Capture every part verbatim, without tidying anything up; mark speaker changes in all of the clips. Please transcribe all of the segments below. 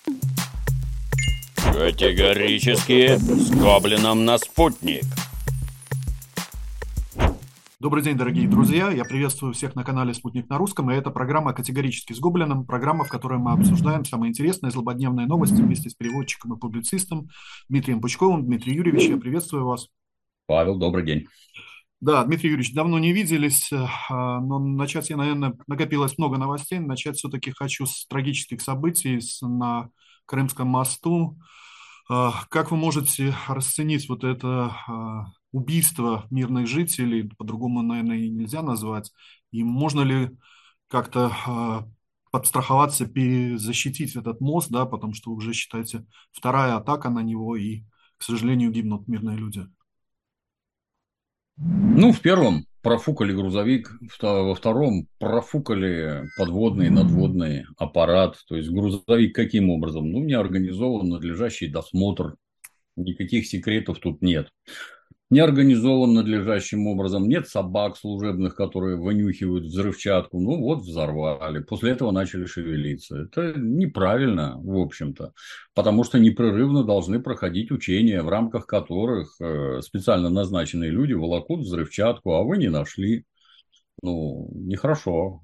Speaker 1: Категорически с Гоблином на спутник.
Speaker 2: Добрый день, дорогие друзья. Я приветствую всех на канале «Спутник на русском». И это программа «Категорически с Гоблином». Программа, в которой мы обсуждаем самые интересные злободневные новости вместе с переводчиком и публицистом Дмитрием Пучковым. Дмитрий Юрьевич, я приветствую вас.
Speaker 3: Павел, добрый день.
Speaker 2: Да, Дмитрий Юрьевич, давно не виделись, но начать я, наверное, накопилось много новостей. Начать все-таки хочу с трагических событий на Крымском мосту. Как вы можете расценить вот это убийство мирных жителей, по-другому, наверное, и нельзя назвать, и можно ли как-то подстраховаться, защитить этот мост, да, потому что уже, считайте, вторая атака на него, и, к сожалению, гибнут мирные люди?
Speaker 3: Ну, в первом профукали грузовик, во втором профукали подводный, надводный аппарат. То есть грузовик каким образом? Ну, не организован надлежащий досмотр, никаких секретов тут нет. Не организован надлежащим образом, нет собак служебных, которые вынюхивают взрывчатку. Ну вот взорвали, после этого начали шевелиться. Это неправильно, в общем-то, потому что непрерывно должны проходить учения, в рамках которых специально назначенные люди волокут взрывчатку, а вы не нашли. Ну, нехорошо.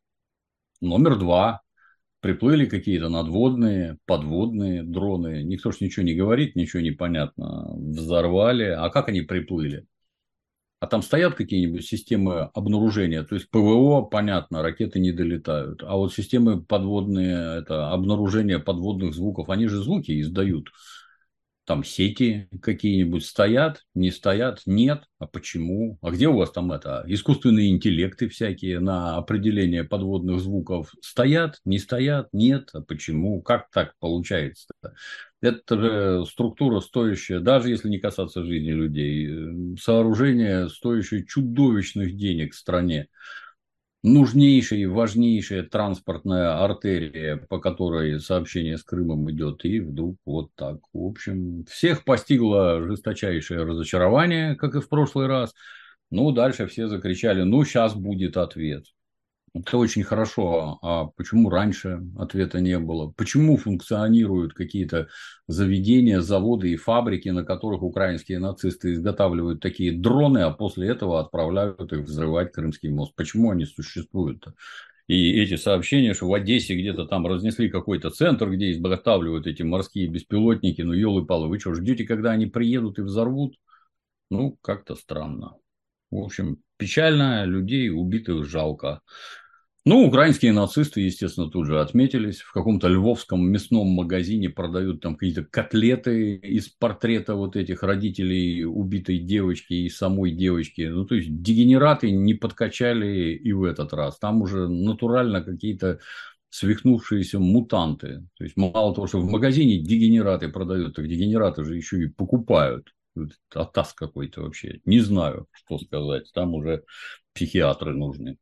Speaker 3: Номер два. Приплыли какие-то надводные, подводные дроны. Никто ж ничего не говорит, ничего не понятно. Взорвали. А как они приплыли? А там стоят какие-нибудь системы обнаружения. То есть ПВО, понятно, ракеты не долетают. А вот системы подводные, это обнаружение подводных звуков, они же звуки издают. Там сети какие-нибудь стоят, не стоят, нет. А почему? А где у вас там это? Искусственные интеллекты всякие на определение подводных звуков стоят, не стоят, нет. А почему? Как так получается-то? Это же структура, стоящая, даже если не касаться жизни людей, сооружение, стоящее чудовищных денег в стране. Нужнейшая и важнейшая транспортная артерия, по которой сообщение с Крымом идет, и вдруг вот так. В общем, всех постигло жесточайшее разочарование, как и в прошлый раз. Ну, дальше все закричали, ну, сейчас будет ответ. Это очень хорошо. А почему раньше ответа не было? Почему функционируют какие-то заведения, заводы и фабрики, на которых украинские нацисты изготавливают такие дроны, а после этого отправляют их взрывать Крымский мост? Почему они существуют-то? И эти сообщения, что в Одессе где-то там разнесли какой-то центр, где изготавливают эти морские беспилотники, ну, елы-палы, вы что, ждете, когда они приедут и взорвут? Ну, как-то странно. В общем, печально, людей убитых жалко. Ну, украинские нацисты, естественно, тут же отметились. В каком-то львовском мясном магазине продают там какие-то котлеты из портрета вот этих родителей убитой девочки и самой девочки. Ну, то есть, дегенераты не подкачали и в этот раз. Там уже натурально какие-то свихнувшиеся мутанты. То есть, мало того, что в магазине дегенераты продают, так дегенераты же еще и покупают. Атас какой-то вообще. Не знаю, что сказать. Там уже психиатры нужны.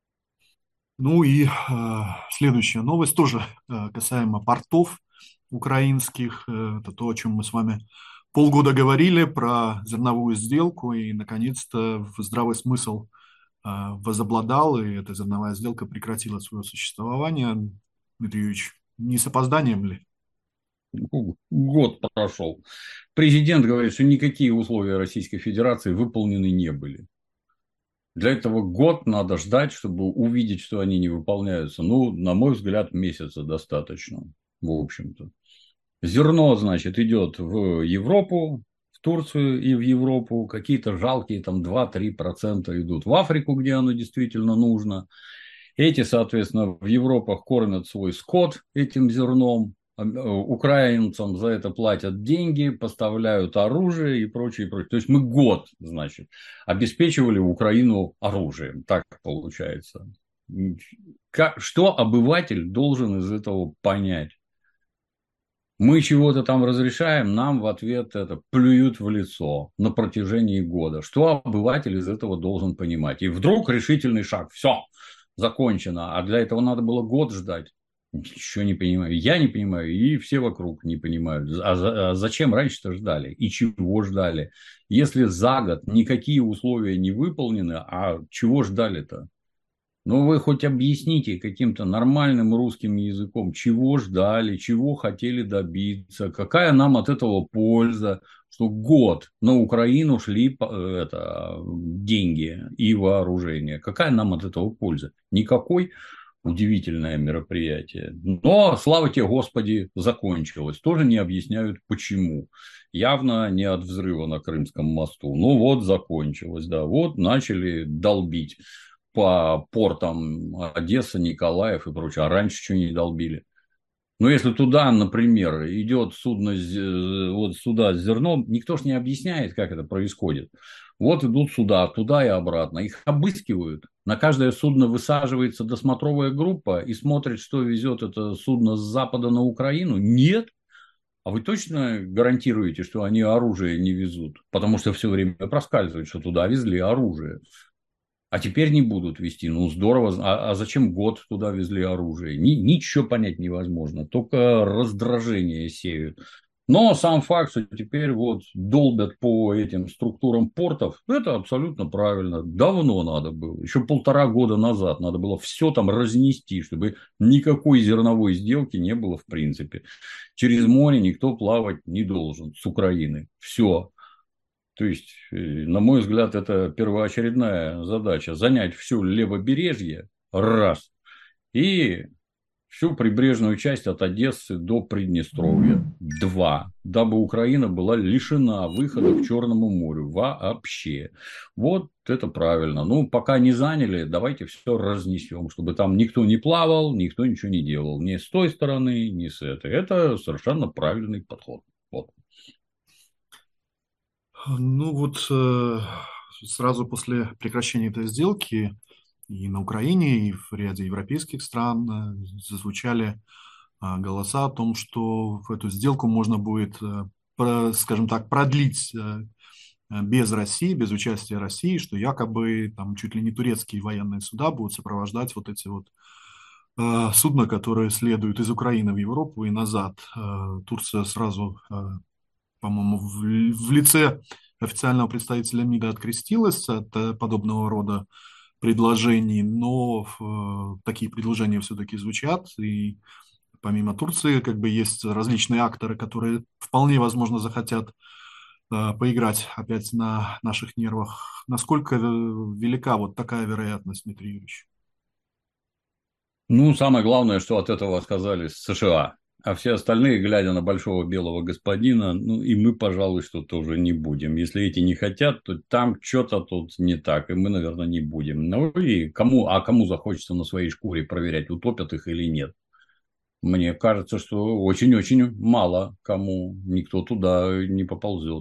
Speaker 2: Ну и э, следующая новость тоже э, касаемо портов украинских. Э, это то, о чем мы с вами полгода говорили, про зерновую сделку, и, наконец-то, здравый смысл э, возобладал, и эта зерновая сделка прекратила свое существование. Дмитрий Юрьевич, не с опозданием ли?
Speaker 3: Год прошел. Президент говорит, что никакие условия Российской Федерации выполнены не были. Для этого год надо ждать, чтобы увидеть, что они не выполняются. Ну, на мой взгляд, месяца достаточно, в общем-то. Зерно, значит, идет в Европу, в Турцию и в Европу. Какие-то жалкие там два-три процента идут в Африку, где оно действительно нужно. Эти, соответственно, в Европах кормят свой скот этим зерном. Украинцам за это платят деньги, поставляют оружие и прочее, и прочее. То есть мы год, значит, обеспечивали Украину оружием. Так получается. Как, что обыватель должен из этого понять? Мы чего-то там разрешаем, нам в ответ это плюют в лицо на протяжении года. Что обыватель из этого должен понимать? И вдруг решительный шаг. Все, закончено. А для этого надо было год ждать. Ничего не понимаю. Я не понимаю, и все вокруг не понимают. А зачем раньше-то ждали? И чего ждали? Если за год никакие условия не выполнены, а чего ждали-то? Ну, вы хоть объясните каким-то нормальным русским языком, чего ждали, чего хотели добиться, какая нам от этого польза, что год на Украину шли это, деньги и вооружение. Какая нам от этого польза? Никакой. Удивительное мероприятие. Но, слава тебе, Господи, закончилось. Тоже не объясняют, почему. Явно не от взрыва на Крымском мосту. Ну, вот закончилось, да. Вот начали долбить по портам Одесса, Николаев и прочее. А раньше что не долбили? Ну, если туда, например, идет судно, вот сюда с зерном, никто ж не объясняет, как это происходит. Вот идут суда, туда и обратно. Их обыскивают. На каждое судно высаживается досмотровая группа и смотрит, что везет это судно с запада на Украину. Нет. А вы точно гарантируете, что они оружие не везут? Потому что все время проскальзывает, что туда везли оружие. А теперь не будут везти. Ну, здорово. А, а зачем год туда везли оружие? Ни, ничего понять невозможно. Только раздражение сеют. Но сам факт, что теперь вот долбят по этим структурам портов, это абсолютно правильно. Давно надо было. Еще полтора года назад надо было все там разнести, чтобы никакой зерновой сделки не было в принципе. Через море никто плавать не должен с Украины. Все. То есть, на мой взгляд, это первоочередная задача. Занять все левобережье, раз, и всю прибрежную часть от Одессы до Приднестровья, два, дабы Украина была лишена выхода к Черному морю вообще. Вот это правильно. Ну, пока не заняли, давайте все разнесем, чтобы там никто не плавал, никто ничего не делал. Ни с той стороны, ни с этой. Это совершенно правильный подход. Вот.
Speaker 2: Ну вот э, сразу после прекращения этой сделки и на Украине, и в ряде европейских стран э, зазвучали э, голоса о том, что в эту сделку можно будет, э, про- скажем так, продлить э, без России, без участия России, что якобы там чуть ли не турецкие военные суда будут сопровождать вот эти вот э, судна, которые следуют из Украины в Европу и назад. Э, Турция сразу э, по-моему, в, в лице официального представителя МИДа открестилась от э, подобного рода предложений, но э, такие предложения все-таки звучат, и помимо Турции, как бы есть различные акторы, которые вполне возможно захотят э, поиграть опять на наших нервах. Насколько э, велика вот такая вероятность, Дмитрий Юрьевич?
Speaker 3: Ну, самое главное, что от этого отказались США. А все остальные, глядя на большого белого господина, ну, и мы, пожалуй, что тоже не будем. Если эти не хотят, то там что-то тут не так, и мы, наверное, не будем. Ну, и кому, а кому захочется на своей шкуре проверять, утопят их или нет? Мне кажется, что очень-очень мало кому, никто туда не поползет.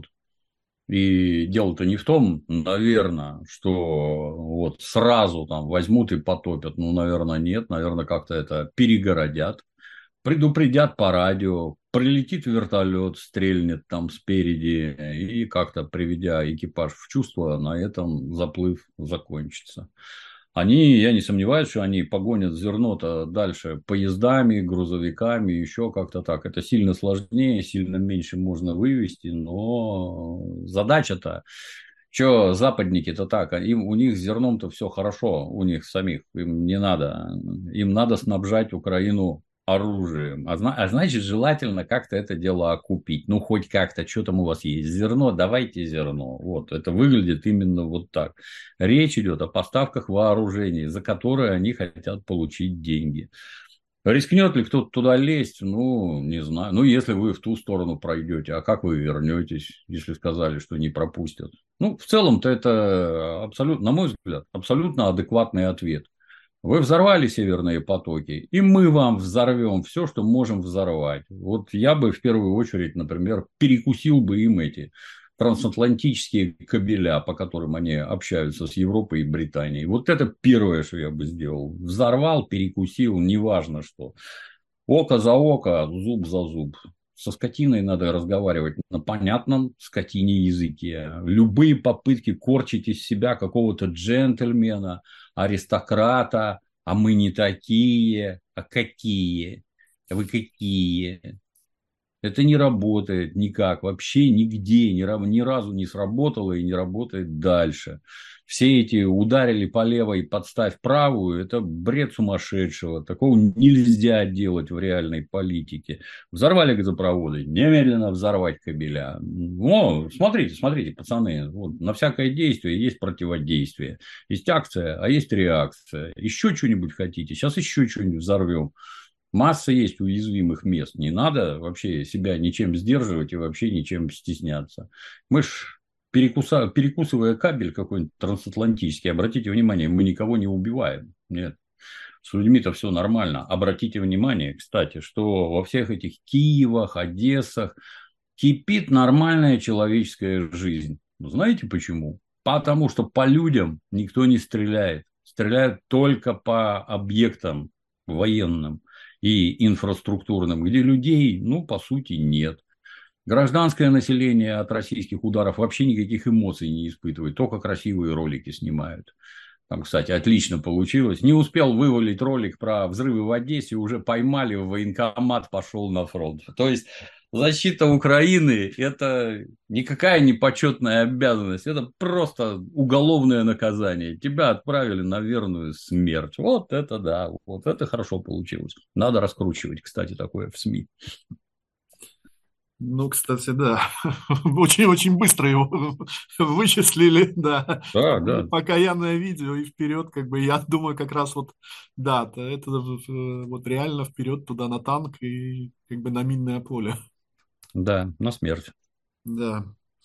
Speaker 3: И дело-то не в том, наверное, что вот сразу там возьмут и потопят. Ну, наверное, нет. Наверное, как-то это перегородят. Предупредят по радио. Прилетит вертолет, стрельнет там спереди. И как-то, приведя экипаж в чувство, на этом заплыв закончится. Они, я не сомневаюсь, что они погонят зерно-то дальше поездами, грузовиками, еще как-то так. Это сильно сложнее, сильно меньше можно вывести, но задача-то, что западники-то так, им, у них с зерном-то все хорошо, у них самих, им не надо, им надо снабжать Украину оружием. А, а значит, желательно как-то это дело окупить. Ну, хоть как-то, что там у вас есть? Зерно, давайте зерно. Вот, это выглядит именно вот так. Речь идет о поставках вооружений, за которые они хотят получить деньги. Рискнет ли кто-то туда лезть? Ну, не знаю. Ну, если вы в ту сторону пройдете, а как вы вернетесь, если сказали, что не пропустят? Ну, в целом-то это абсолютно, на мой взгляд, абсолютно адекватный ответ. Вы взорвали северные потоки, и мы вам взорвем все, что можем взорвать. Вот я бы в первую очередь, например, перекусил бы им эти трансатлантические кабеля, по которым они общаются с Европой и Британией. Вот это первое, что я бы сделал. Взорвал, перекусил, неважно что. Око за око, зуб за зуб. Со скотиной надо разговаривать на понятном скотине языке. Любые попытки корчить из себя какого-то джентльмена, аристократа, а мы не такие, а какие, вы какие. Это не работает никак, вообще нигде, ни, ни разу не сработало и не работает дальше. Все эти ударили по левой, подставь правую, это бред сумасшедшего. Такого нельзя делать в реальной политике. Взорвали газопроводы, немедленно взорвать кабеля. О, смотрите, смотрите, пацаны, вот, на всякое действие есть противодействие. Есть акция, а есть реакция. Еще что-нибудь хотите? Сейчас еще что-нибудь взорвем. Масса есть уязвимых мест. Не надо вообще себя ничем сдерживать и вообще ничем стесняться. Мы ж перекуса... перекусывая кабель какой-нибудь трансатлантический, обратите внимание, мы никого не убиваем. Нет. С людьми-то все нормально. Обратите внимание, кстати, что во всех этих Киевах, Одессах кипит нормальная человеческая жизнь. Знаете почему? Потому что по людям никто не стреляет. Стреляют только по объектам военным и инфраструктурным, где людей, ну, по сути, нет. Гражданское население от российских ударов вообще никаких эмоций не испытывает, только красивые ролики снимают. Там, кстати, отлично получилось. Не успел вывалить ролик про взрывы в Одессе, уже поймали, в военкомат пошел на фронт. То есть, защита Украины – это никакая не почетная обязанность, это просто уголовное наказание. Тебя отправили на верную смерть. Вот это да, вот это хорошо получилось. Надо раскручивать, кстати, такое в СМИ.
Speaker 2: Ну, кстати, да, очень-очень быстро его вычислили, да.
Speaker 3: Да, да.
Speaker 2: Покаянное видео и вперед, как бы, я думаю, как раз вот, да, это вот реально вперед туда на танк и как бы на минное поле.
Speaker 3: Да, на смерть.
Speaker 2: Да.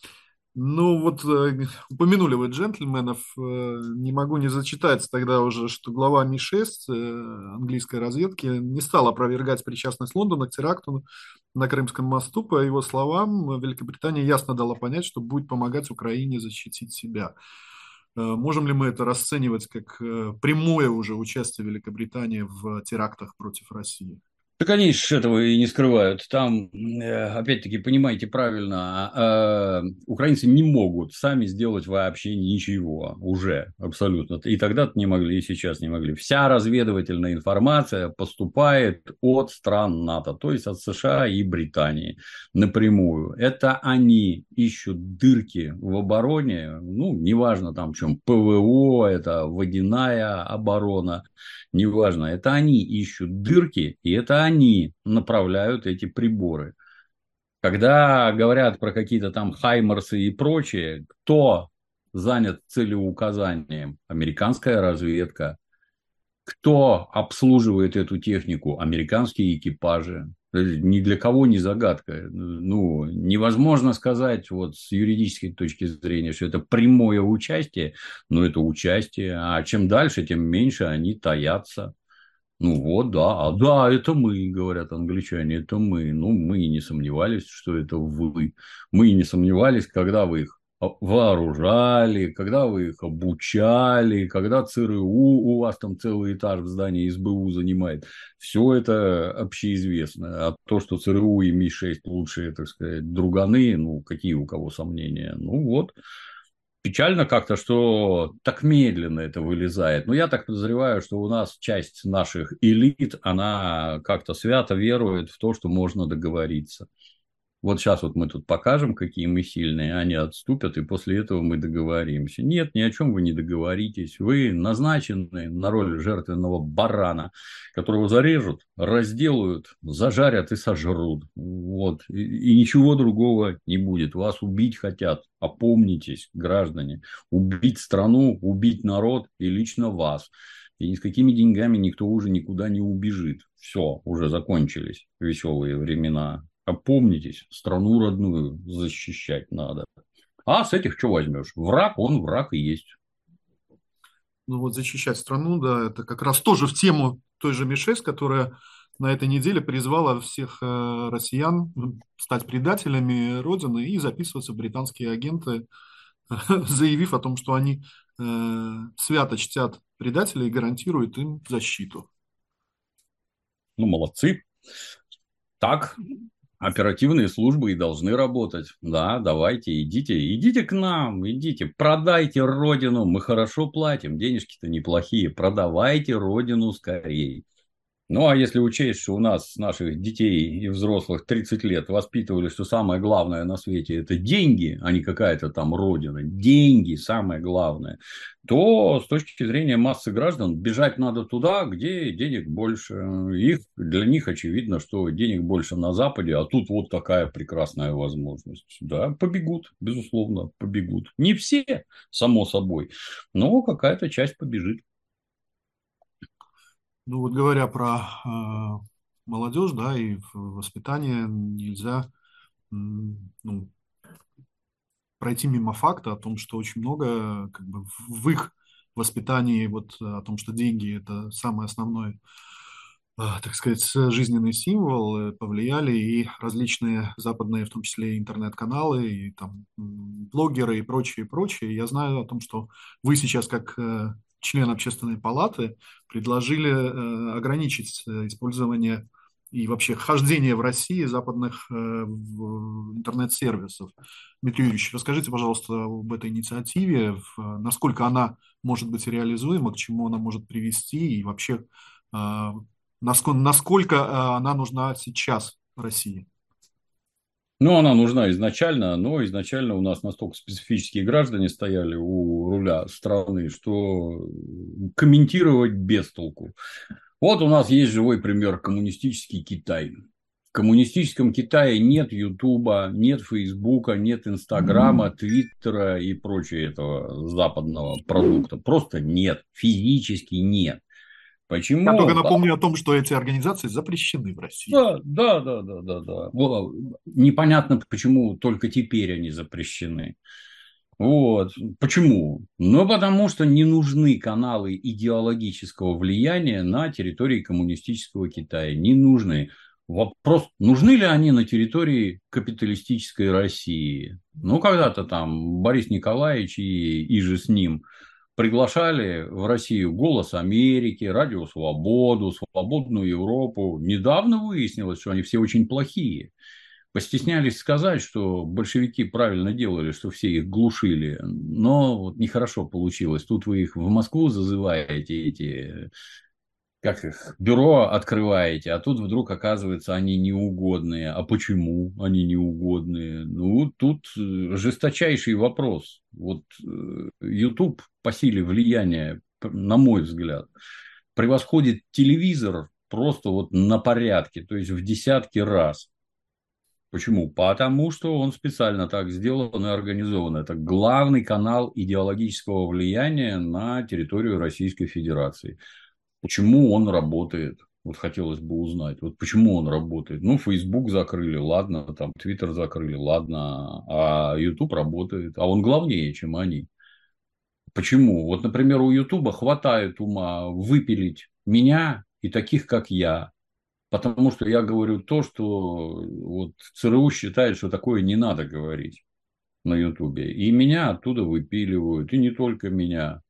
Speaker 2: Ну, вот э, упомянули вы джентльменов, э, не могу не зачитать тогда уже, что глава Ми шесть э, английской разведки не стал опровергать причастность Лондона к теракту на Крымском мосту. По его словам, Великобритания ясно дала понять, что будет помогать Украине защитить себя. Э, можем ли мы это расценивать как э, прямое уже участие Великобритании в терактах против России?
Speaker 3: Так они ж этого и не скрывают. Там, опять-таки, понимаете правильно, э, украинцы не могут сами сделать вообще ничего уже абсолютно. И тогда-то не могли, и сейчас не могли. Вся разведывательная информация поступает от стран НАТО, то есть от США и Британии напрямую. Это они ищут дырки в обороне, ну, неважно там в чем, ПВО, это водяная оборона, неважно, это они ищут дырки, и это они направляют эти приборы. Когда говорят про какие-то там хаймерсы и прочее, кто занят целеуказанием? Американская разведка. Кто обслуживает эту технику? Американские экипажи. Ни для кого не загадка. Ну, невозможно сказать вот с юридической точки зрения, что это прямое участие, но это участие. А чем дальше, тем меньше они таятся. Ну вот, да, а да, это мы, говорят англичане, это мы. Ну, мы и не сомневались, что это вы. Мы и не сомневались, когда вы их вооружали, когда вы их обучали, когда ЦРУ у вас там целый этаж в здании СБУ занимает. Все это общеизвестно. А то, что ЦРУ и Ми шесть лучшие, так сказать, друганы, ну, какие у кого сомнения? Ну, вот. Печально как-то, что так медленно это вылезает. Но я так подозреваю, что у нас часть наших элит, она как-то свято верует в то, что можно договориться. Вот сейчас вот мы тут покажем, какие мы сильные, они отступят, и после этого мы договоримся. Нет, ни о чем вы не договоритесь. Вы назначены на роль жертвенного барана, которого зарежут, разделают, зажарят и сожрут. Вот. И, и ничего другого не будет. Вас убить хотят. Опомнитесь, граждане. Убить страну, убить народ и лично вас. И ни с какими деньгами никто уже никуда не убежит. Все, уже закончились веселые времена. Опомнитесь, страну родную защищать надо. А с этих что возьмешь? Враг, он враг и есть.
Speaker 2: Ну вот защищать страну, да, это как раз тоже в тему той же Ми шесть, которая на этой неделе призвала всех э, россиян стать предателями Родины и записываться в британские агенты, заявив о том, что они э, свято чтят предателей и гарантируют им защиту.
Speaker 3: Ну, молодцы. Так оперативные службы и должны работать. Да, давайте, идите, идите к нам, идите, продайте родину, мы хорошо платим, денежки-то неплохие, продавайте родину скорее. Ну, а если учесть, что у нас наших детей и взрослых тридцать лет воспитывали, что самое главное на свете – это деньги, а не какая-то там родина, деньги – самое главное, то с точки зрения массы граждан бежать надо туда, где денег больше. Их, для них очевидно, что денег больше на Западе, а тут вот такая прекрасная возможность. Да, побегут, безусловно, побегут. Не все, само собой, но какая-то часть побежит.
Speaker 2: Ну, вот говоря про э, молодежь, да, и в- воспитание, нельзя м, ну, пройти мимо факта о том, что очень много как бы в в их воспитании, вот э, о том, что деньги – это самый основной, э, так сказать, жизненный символ, э, повлияли и различные западные, в том числе и интернет-каналы, и там м, блогеры и прочее, и прочее. Я знаю о том, что вы сейчас как э, член общественной палаты предложили э, ограничить э, использование и вообще хождение в России западных э, в- интернет-сервисов. Дмитрий Юрьевич, расскажите, пожалуйста, об этой инициативе, в- насколько она может быть реализуема, к чему она может привести и вообще э, насколько, насколько э, она нужна сейчас России.
Speaker 3: Ну, она нужна изначально, но изначально у нас настолько специфические граждане стояли у руля страны, что комментировать без толку. Вот у нас есть живой пример – коммунистический Китай. В коммунистическом Китае нет Ютуба, нет Фейсбука, нет Инстаграма, Твиттера и прочего этого западного продукта. Просто нет, физически нет.
Speaker 2: Я только
Speaker 3: Почему?
Speaker 2: напомню о том, что эти организации запрещены в России.
Speaker 3: Да, да, да, да, да, да. Вот. Непонятно, почему только теперь они запрещены. Вот. Почему? Ну, потому что не нужны каналы идеологического влияния на территории коммунистического Китая. Не нужны. Вопрос, нужны ли они на территории капиталистической России? Ну, когда-то там Борис Николаевич и, и же с ним приглашали в Россию «Голос Америки», «Радио Свободу», «Свободную Европу». Недавно выяснилось, что они все очень плохие. Постеснялись сказать, что большевики правильно делали, что все их глушили, но вот нехорошо получилось. Тут вы их в Москву зазываете, эти, как их, бюро открываете, а тут вдруг оказывается, они неугодные. А почему они неугодные? Ну, тут э, жесточайший вопрос. Вот э, YouTube по силе влияния, на мой взгляд, превосходит телевизор просто вот на порядке, то есть в десятки раз. Почему? Потому что он специально так сделан и организован. Это главный канал идеологического влияния на территорию Российской Федерации. Почему он работает? Вот хотелось бы узнать. Вот почему он работает? Ну, Facebook закрыли, ладно, там Twitter закрыли, ладно, а YouTube работает. А он главнее, чем они. Почему? Вот, например, у YouTube хватает ума выпилить меня и таких, как я. Потому что я говорю то, что вот ЦРУ считает, что такое не надо говорить на Ютубе. И меня оттуда выпиливают, и не только меня.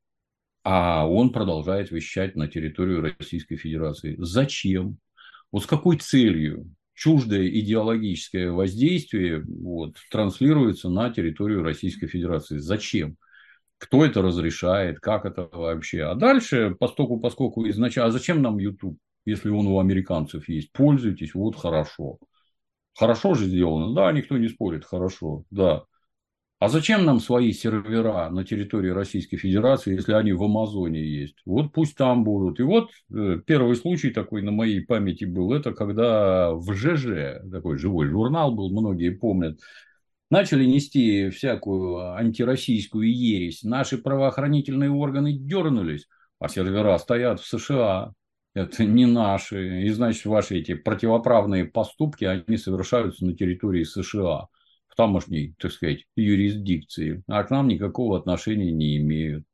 Speaker 3: А он продолжает вещать на территорию Российской Федерации. Зачем? Вот с какой целью чуждое идеологическое воздействие вот, транслируется на территорию Российской Федерации? Зачем? Кто это разрешает, как это вообще. А дальше, поскольку, поскольку изначально, а зачем нам YouTube, если он у американцев есть? Пользуйтесь, вот хорошо. Хорошо же сделано, да, никто не спорит, хорошо, да. А зачем нам свои сервера на территории Российской Федерации, если они в Амазоне есть? Вот пусть там будут. И вот э, первый случай такой на моей памяти был, это когда в ЖЖ, такой живой журнал был, многие помнят, начали нести всякую антироссийскую ересь. Наши правоохранительные органы дернулись, а сервера стоят в США. Это не наши. И, значит, ваши эти противоправные поступки, они совершаются на территории США. В тамошней, так сказать, юрисдикции. А к нам никакого отношения не имеют.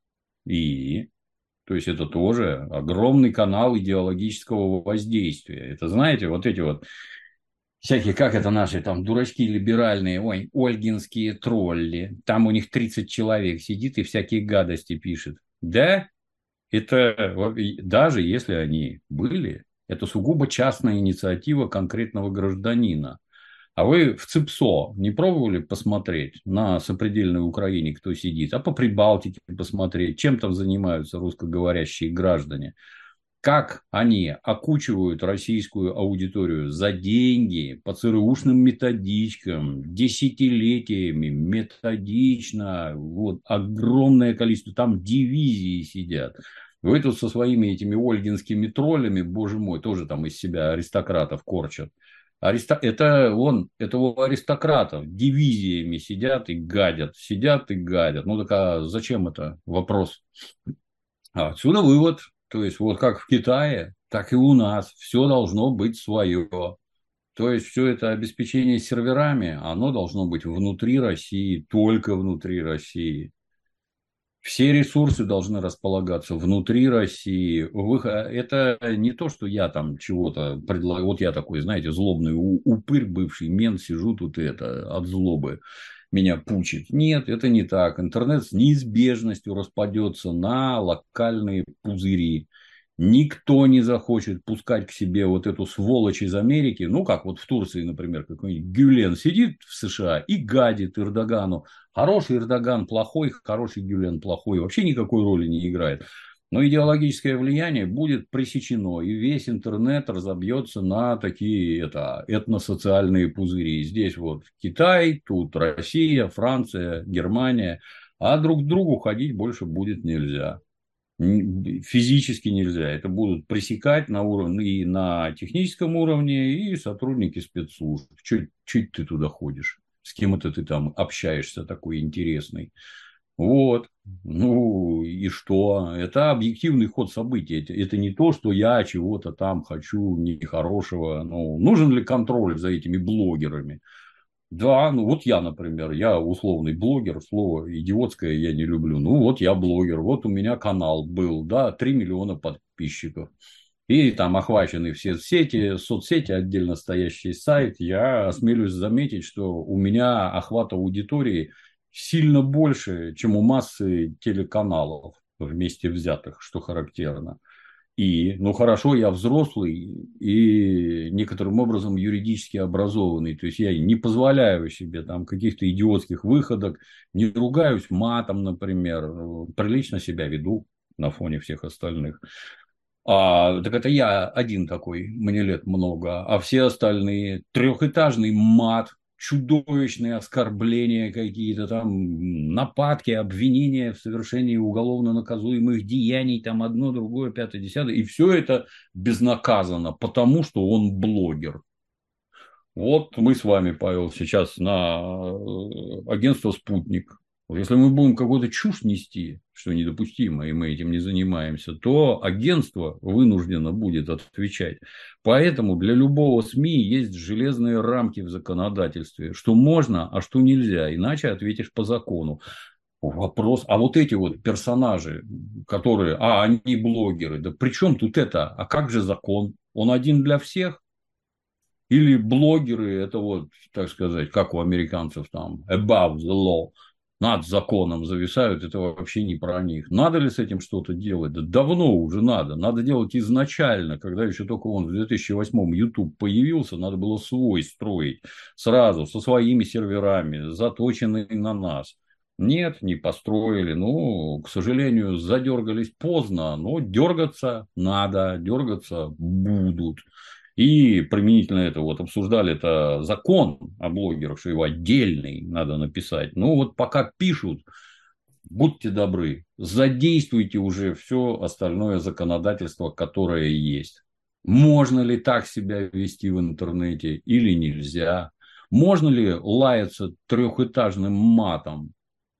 Speaker 3: И... То есть, это тоже огромный канал идеологического воздействия. Это, знаете, вот эти вот всякие, как это наши там дурачки либеральные, ой, ольгинские тролли. Там у них тридцать человек сидит и всякие гадости пишет. Да, это даже если они были, это сугубо частная инициатива конкретного гражданина. А вы в ЦИПСО не пробовали посмотреть на сопредельной Украине, кто сидит, а по Прибалтике посмотреть, чем там занимаются русскоговорящие граждане? как они окучивают российскую аудиторию за деньги, по ЦРУшным методичкам, десятилетиями, методично, вот, огромное количество, там дивизии сидят. Вы тут со своими этими ольгинскими троллями, боже мой, тоже там из себя аристократов корчат. Ариста... Это, он, это у аристократов дивизиями сидят и гадят, сидят и гадят. Ну так а зачем это? Вопрос. А отсюда вывод. То есть, вот как в Китае, так и у нас. Все должно быть свое. То есть, все это обеспечение серверами, оно должно быть внутри России, только внутри России. Все ресурсы должны располагаться внутри России. Это не то, что я там чего-то предлагаю. Вот я такой, знаете, злобный упырь, бывший мент, сижу тут это от злобы меня пучит. Нет, это не так. Интернет с неизбежностью распадется на локальные пузыри. Никто не захочет пускать к себе вот эту сволочь из Америки. Ну, как вот в Турции, например, какой-нибудь Гюлен сидит в США и гадит Эрдогану. Хороший Эрдоган плохой, хороший Гюлен плохой. Вообще никакой роли не играет. Но идеологическое влияние будет пресечено, и весь интернет разобьется на такие это, этносоциальные пузыри. Здесь вот Китай, тут Россия, Франция, Германия. А друг к другу ходить больше будет нельзя. Физически нельзя. Это будут пресекать на уровне и на техническом уровне, и сотрудники спецслужб. Чуть ты туда ходишь? С кем это ты там общаешься такой интересный? Вот. Ну и что? Это объективный ход событий. Это, это не то, что я чего-то там хочу нехорошего. Ну, нужен ли контроль за этими блогерами? Да, ну вот я, например, я условный блогер, слово идиотское я не люблю. Ну вот я блогер, вот у меня канал был, да, три миллиона подписчиков. И там охвачены все сети, соцсети, отдельно стоящий сайт. Я осмелюсь заметить, что у меня охват аудитории сильно больше, чем у массы телеканалов вместе взятых, что характерно. И, ну хорошо, я взрослый и некоторым образом юридически образованный. То есть, я не позволяю себе там каких-то идиотских выходок, не ругаюсь матом, например, прилично себя веду на фоне всех остальных. А, так это я один такой, мне лет много, а все остальные трехэтажный мат, чудовищные оскорбления какие-то там, нападки, обвинения в совершении уголовно наказуемых деяний, там одно, другое, пятое, десятое, и все это безнаказанно, потому что он блогер. Вот мы с вами, Павел, сейчас на агентство «Спутник». Если мы будем какую-то чушь нести, что недопустимо, и мы этим не занимаемся, то агентство вынуждено будет отвечать. Поэтому для любого СМИ есть железные рамки в законодательстве, что можно, а что нельзя, иначе ответишь по закону. Вопрос, а вот эти вот персонажи, которые, а, они блогеры, да при чем тут это, а как же закон? Он один для всех? Или блогеры, это вот, так сказать, как у американцев там, above the law, над законом зависают, это вообще не про них. Надо ли с этим что-то делать? Да давно уже надо. Надо делать изначально, когда еще только он в две тысячи восьмом YouTube появился, надо было свой строить сразу, со своими серверами, заточенные на нас. Нет, не построили. Ну, к сожалению, задергались поздно, но дергаться надо, дергаться будут. И применительно это вот обсуждали это закон о блогерах, что его отдельный надо написать. Ну вот пока пишут, будьте добры, задействуйте уже все остальное законодательство, которое есть. Можно ли так себя вести в интернете или нельзя? Можно ли лаяться трехэтажным матом?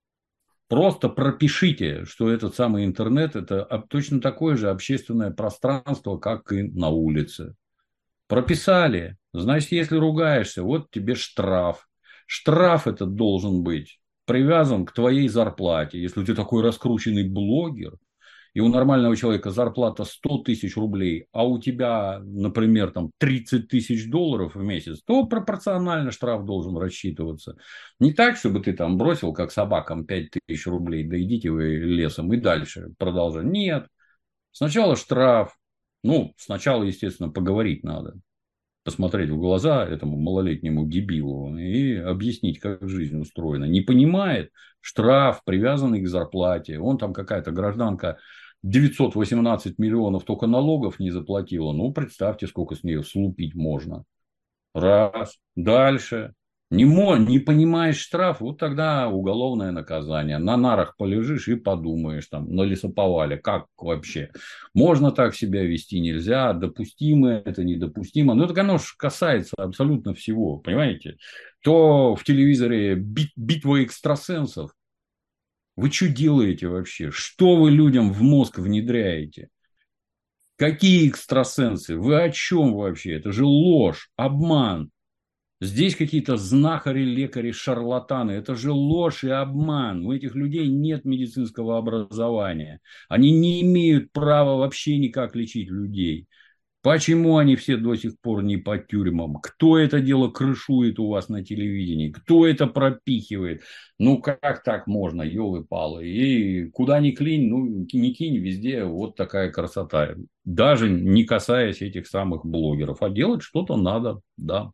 Speaker 3: Просто пропишите, что этот самый интернет – это точно такое же общественное пространство, как и на улице. Прописали. Значит, если ругаешься, вот тебе штраф. Штраф этот должен быть привязан к твоей зарплате. Если ты такой раскрученный блогер, и у нормального человека зарплата сто тысяч рублей, а у тебя, например, там тридцать тысяч долларов в месяц, то пропорционально штраф должен рассчитываться. Не так, чтобы ты там бросил, как собакам, пять тысяч рублей, да идите вы лесом и дальше продолжай. Нет. Сначала штраф. Ну, сначала, естественно, поговорить надо. Посмотреть в глаза этому малолетнему дебилу и объяснить, как жизнь устроена. Не понимает, штраф, привязанный к зарплате. Он там какая-то гражданка девятьсот восемнадцать миллионов только налогов не заплатила. Ну, представьте, сколько с нее слупить можно. Раз. Дальше. Не, мо- не понимаешь штраф, вот тогда уголовное наказание. На нарах полежишь и подумаешь, там, на лесоповале, как вообще. Можно так себя вести, нельзя, допустимо это, недопустимо. Ну, так оно же касается абсолютно всего, понимаете? То в телевизоре бит- битва экстрасенсов. Вы что делаете вообще? Что вы людям в мозг внедряете? Какие экстрасенсы? Вы о чем вообще? Это же ложь, обман. Здесь какие-то знахари, лекари, шарлатаны. Это же ложь и обман. У этих людей нет медицинского образования. Они не имеют права вообще никак лечить людей. Почему они все до сих пор не по тюрьмам? Кто это дело крышует у вас на телевидении? Кто это пропихивает? Ну, как так можно, елы-палы? И куда ни клинь, ну, не кинь, везде вот такая красота. Даже не касаясь этих самых блогеров. А делать что-то надо, да.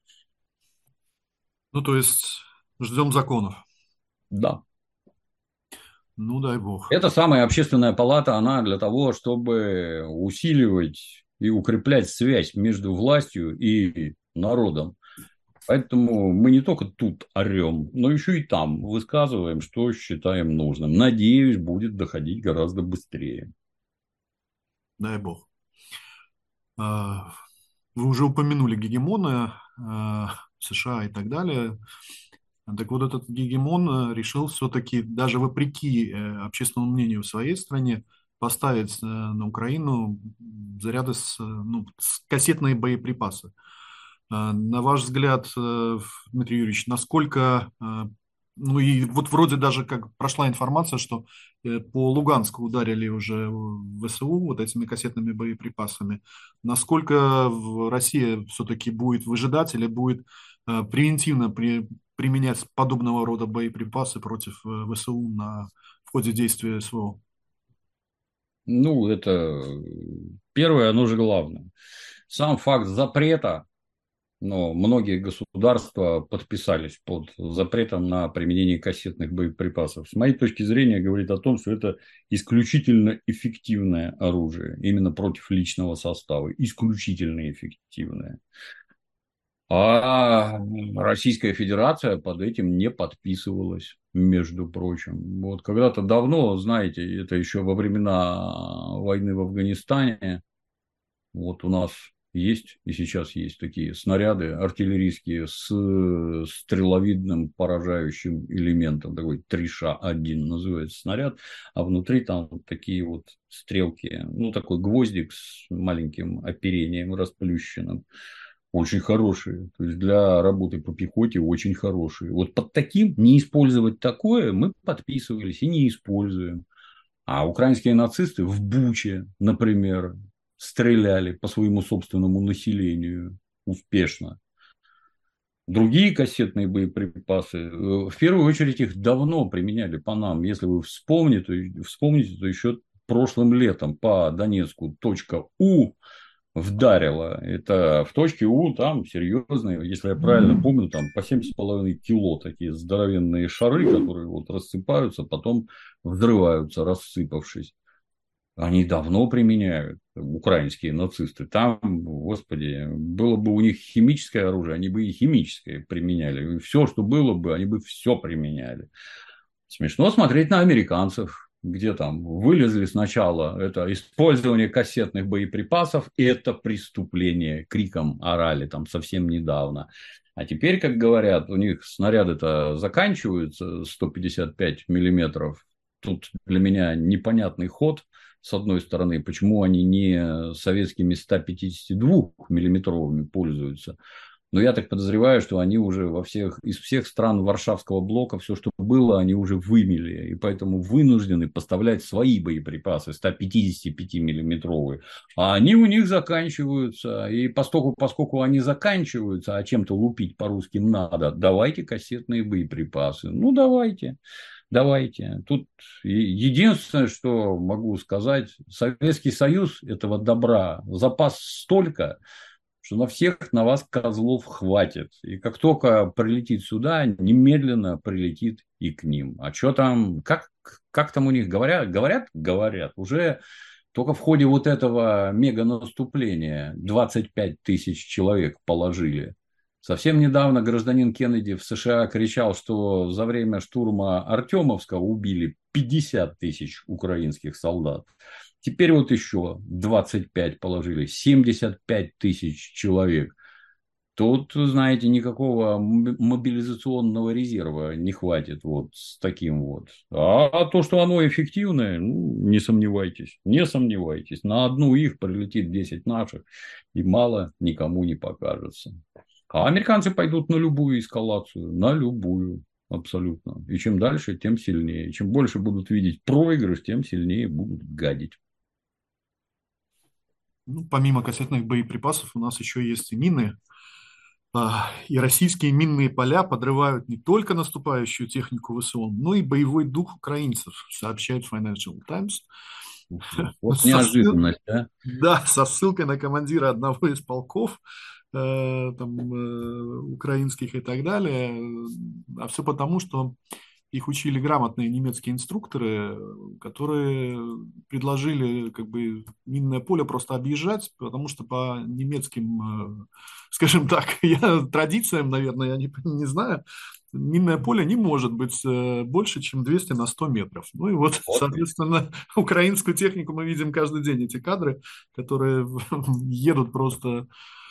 Speaker 2: Ну, то есть ждем законов.
Speaker 3: Да.
Speaker 2: Ну, дай бог.
Speaker 3: Эта самая общественная палата, она для того, чтобы усиливать и укреплять связь между властью и народом. Поэтому мы не только тут орем, но еще и там высказываем, что считаем нужным. Надеюсь, будет доходить гораздо быстрее.
Speaker 2: Дай бог. А, Вы уже упомянули гегемона а, США и так далее. Так вот, этот гегемон э, решил все-таки, даже вопреки э, общественному мнению в своей стране, поставить э, на Украину заряды с, э, ну, с кассетные боеприпасы. А, На ваш взгляд, э, Дмитрий Юрьевич, насколько, э, ну и вот вроде даже как прошла информация, что э, по Луганску ударили уже в ВСУ вот этими кассетными боеприпасами. Насколько в- Россия все-таки будет выжидать или будет э, превентивно при, применять подобного рода боеприпасы против э, ВСУ на, в ходе действия СВО?
Speaker 3: Ну, это первое, оно же главное. Сам факт запрета, но многие государства подписались под запретом на применение кассетных боеприпасов. С моей точки зрения, говорит о том, что это исключительно эффективное оружие, именно против личного состава, исключительно эффективное. А Российская Федерация под этим не подписывалась, между прочим. Вот когда-то давно, знаете, это еще во времена войны в Афганистане, вот у нас есть и сейчас есть такие снаряды артиллерийские с стреловидным поражающим элементом, такой три ша один называется снаряд, а внутри там вот такие вот стрелки, ну такой гвоздик с маленьким оперением расплющенным. Очень хорошие. То есть для работы по пехоте очень хорошие. Вот под таким не использовать такое мы подписывались и не используем. А украинские нацисты в Буче, например, стреляли по своему собственному населению успешно. Другие кассетные боеприпасы, э, в первую очередь, их давно применяли по нам. Если вы вспомните, вспомните, то еще прошлым летом по Донецку точка У вдарило. Это в точке У там серьезные, если я правильно помню, там по семь с половиной кило такие здоровенные шары, которые вот рассыпаются, потом взрываются, рассыпавшись. Они давно применяют, украинские нацисты. Там, господи, было бы у них химическое оружие, они бы и химическое применяли. И все, что было бы, они бы все применяли. Смешно смотреть на американцев, где там вылезли сначала, это использование кассетных боеприпасов, и это преступление, криком орали там совсем недавно. А теперь, как говорят, у них снаряды-то заканчиваются сто пятьдесят пять миллиметров. Тут для меня непонятный ход. С одной стороны, почему они не советскими ста пятидесяти двух миллиметровыми пользуются. Но я так подозреваю, что они уже во всех, из всех стран Варшавского блока все, что было, они уже вымели. И поэтому вынуждены поставлять свои боеприпасы ста пятидесяти пяти миллиметровые. А они у них заканчиваются. И поскольку, поскольку они заканчиваются, а чем-то лупить по русским надо, давайте кассетные боеприпасы. Ну, давайте. Давайте. Тут единственное, что могу сказать, Советский Союз этого добра запас столько, что на всех на вас козлов хватит. И как только прилетит сюда, немедленно прилетит и к ним. А что там, как, как там у них говорят? Говорят? Говорят. Уже только в ходе вот этого мега-наступления двадцать пять тысяч человек положили. Совсем недавно гражданин Кеннеди в США кричал, что за время штурма Артемовска убили пятьдесят тысяч украинских солдат. Теперь вот еще двадцать пять положили, семьдесят пять тысяч человек. Тут, знаете, никакого мобилизационного резерва не хватит вот с таким вот. А то, что оно эффективное, ну, не сомневайтесь, не сомневайтесь. На одну их прилетит десять наших, и мало никому не покажется. А американцы пойдут на любую эскалацию, на любую, абсолютно. И чем дальше, тем сильнее. Чем больше будут видеть проигрыш, тем сильнее будут гадить.
Speaker 2: Ну, помимо кассетных боеприпасов у нас еще есть и мины. И российские минные поля подрывают не только наступающую технику ВСУ, но и боевой дух украинцев, сообщает Financial Times.
Speaker 3: Вот
Speaker 2: Со
Speaker 3: неожиданность,
Speaker 2: ссыл...
Speaker 3: да?
Speaker 2: Да, со ссылкой на командира одного из полков э, там, э, украинских и так далее. А все потому, что их учили грамотные немецкие инструкторы, которые предложили как бы минное поле просто объезжать, потому что по немецким, скажем так, я, традициям, наверное, я не, не знаю, минное поле не может быть больше, чем двести на сто метров. Ну и вот, вот, соответственно, украинскую технику мы видим каждый день, эти кадры, которые едут просто...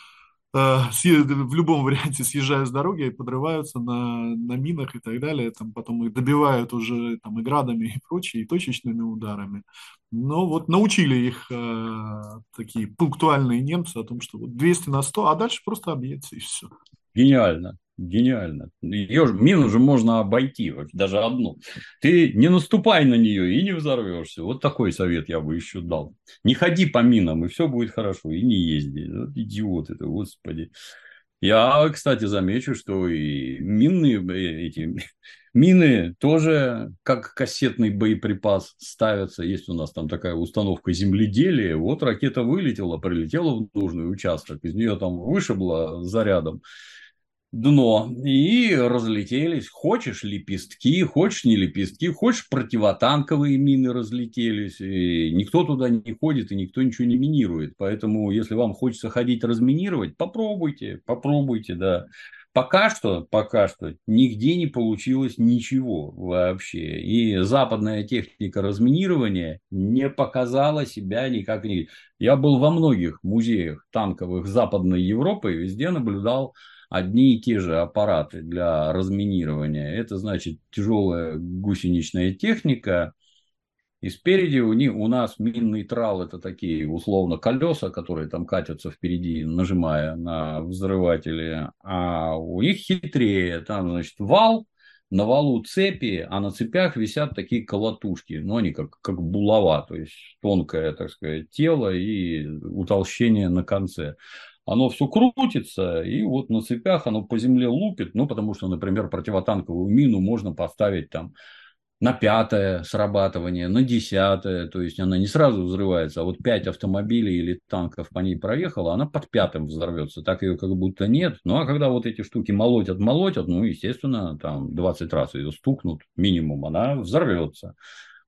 Speaker 2: в любом варианте съезжают с дороги, подрываются на, на минах и так далее, там потом их добивают уже там, и градами и прочее, и точечными ударами. Но вот научили их э, такие пунктуальные немцы о том, что вот двести на сто, а дальше просто объедется и все.
Speaker 3: Гениально. Гениально. Ее, мину же можно обойти, даже одну. Ты не наступай на нее и не взорвешься. Вот такой совет я бы еще дал. Не ходи по минам, и все будет хорошо. И не езди. Вот идиот это, господи. Я, кстати, замечу, что и минные эти мины тоже как кассетный боеприпас ставятся. Есть у нас там такая установка земледелия. Вот ракета вылетела, прилетела в нужный участок. Из нее там вышибло зарядом дно, и разлетелись. Хочешь лепестки, хочешь не лепестки, хочешь противотанковые мины разлетелись. И никто туда не ходит, и никто ничего не минирует. Поэтому, если вам хочется ходить разминировать, попробуйте, попробуйте, да. Пока что, пока что нигде не получилось ничего вообще. И западная техника разминирования не показала себя никак. Я был во многих музеях танковых Западной Европы и везде наблюдал одни и те же аппараты для разминирования. Это значит тяжелая гусеничная техника. И спереди у, них, у нас минный трал — это такие условно колеса, которые там катятся впереди, нажимая на взрыватели. А у них хитрее. Там, значит, вал, на валу цепи, а на цепях висят такие колотушки. Ну, они как, как булава, то есть тонкое, так сказать, тело и утолщение на конце. Оно все крутится, и вот на цепях оно по земле лупит, ну, потому что, например, противотанковую мину можно поставить там на пятое срабатывание, на десятое, то есть она не сразу взрывается, а вот пять автомобилей или танков по ней проехало, она под пятым взорвется, так ее как будто нет. Ну, а когда вот эти штуки молотят, молотят, ну, естественно, там двадцать раз ее стукнут минимум, она взорвется.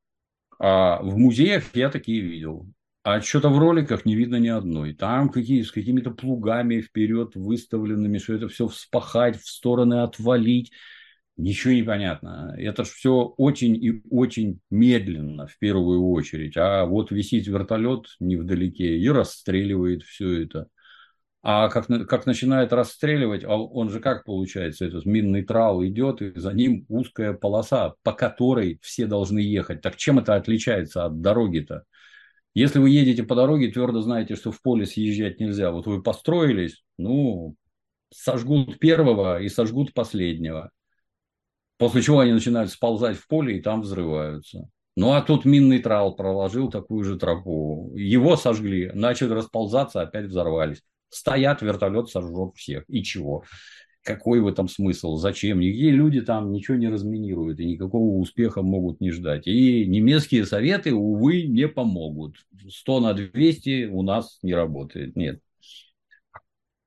Speaker 3: А в музеях я такие видел. А что-то в роликах не видно ни одной. Там какие, с какими-то плугами вперед выставленными, что это все вспахать, в стороны отвалить. Ничего не понятно. Это же все очень и очень медленно в первую очередь. А вот висит вертолет невдалеке и расстреливает все это. А как, как начинает расстреливать, он же как получается, этот минный трал идет, и за ним узкая полоса, по которой все должны ехать. Так чем это отличается от дороги-то? Если вы едете по дороге, твердо знаете, что в поле съезжать нельзя. Вот вы построились, ну, сожгут первого и сожгут последнего. После чего они начинают сползать в поле и там взрываются. Ну, а тут минный трал проложил такую же тропу. Его сожгли, начали расползаться, опять взорвались. Стоят, вертолет сожжет всех. И чего? Какой в этом смысл? Зачем? Нигде люди там ничего не разминируют и никакого успеха могут не ждать. И немецкие советы, увы, не помогут. сто на двести у нас не работает. Нет.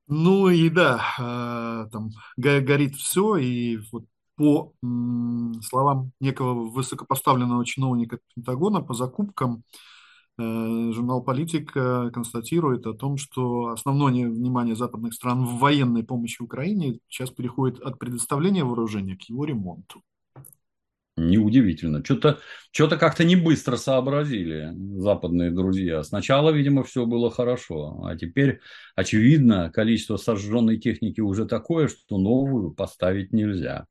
Speaker 2: Ну и да, э, там го- горит все, и вот по м, словам некого высокопоставленного чиновника Пентагона по закупкам, э, журнал «Политик» э, констатирует о том, что основное не- внимание западных стран в военной помощи Украине сейчас переходит от предоставления вооружения к его ремонту.
Speaker 3: Неудивительно. Что-то что-то как-то не быстро сообразили западные друзья. Сначала, видимо, все было хорошо, а теперь, очевидно, количество сожженной техники уже такое, что новую поставить нельзя.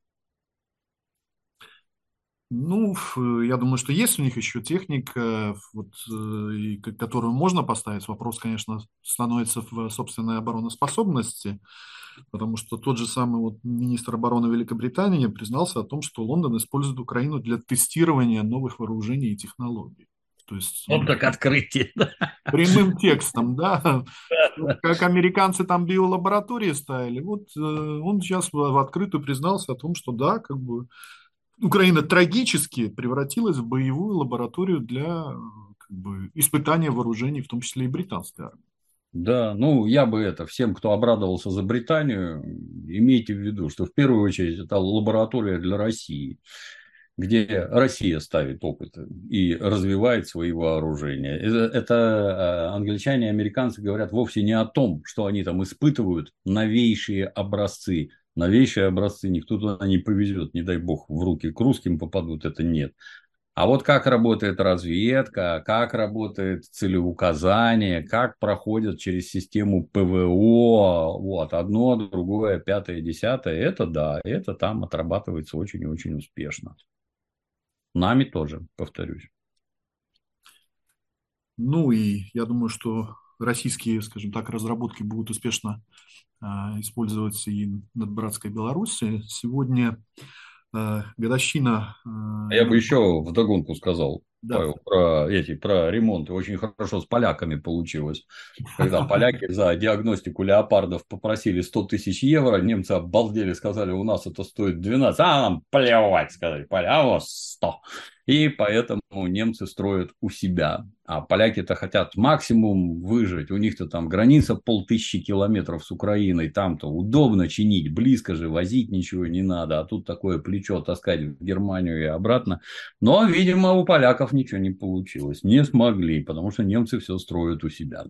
Speaker 2: Ну, ф- я думаю, что есть у них еще техника, вот, э, и к- которую можно поставить. Вопрос, конечно, становится в собственной обороноспособности, потому что тот же самый вот министр обороны Великобритании признался о том, что Лондон использует Украину для тестирования новых вооружений и технологий. То есть,
Speaker 3: Вот
Speaker 2: ну,
Speaker 3: так открытие.
Speaker 2: прямым текстом, да, что как американцы там биолаборатории ставили, вот э, он сейчас в, в открытую признался о том, что да, как бы Украина трагически превратилась в боевую лабораторию для э, как бы, испытания вооружений, в том числе и британской армии.
Speaker 3: Да, ну я бы это всем, кто обрадовался за Британию, имейте в виду, что в первую очередь это лаборатория для России, где Россия ставит опыты и развивает свои вооружения. Это, это э, англичане и американцы говорят вовсе не о том, что они там испытывают новейшие образцы. Новейшие образцы никто туда не повезет, не дай бог, в руки к русским попадут, это нет. А вот как работает разведка, как работает целеуказание, как проходят через систему ПВО, вот, одно, другое, пятое, десятое, это да, это там отрабатывается очень и очень успешно. Нами тоже, повторюсь.
Speaker 2: Ну и я думаю, что российские, скажем так, разработки будут успешно а, использоваться и над братской Беларуси. Сегодня а, годовщина а,
Speaker 3: А я бы
Speaker 2: его...
Speaker 3: еще вдогонку сказал,
Speaker 2: Да.
Speaker 3: Павел, про эти, про ремонт. Очень хорошо с поляками получилось. Когда поляки за диагностику леопардов попросили сто тысяч евро, немцы обалдели, сказали, у нас это стоит двенадцать. А нам плевать, сказали, поля, а у вас сто. И поэтому немцы строят у себя. А поляки-то хотят максимум выжить. У них-то там граница полтысячи километров с Украиной. Там-то удобно чинить, близко же, возить ничего не надо. А тут такое плечо таскать в Германию и обратно. Но, видимо, у поляков ничего не получилось. Не смогли, потому что немцы все строят у себя.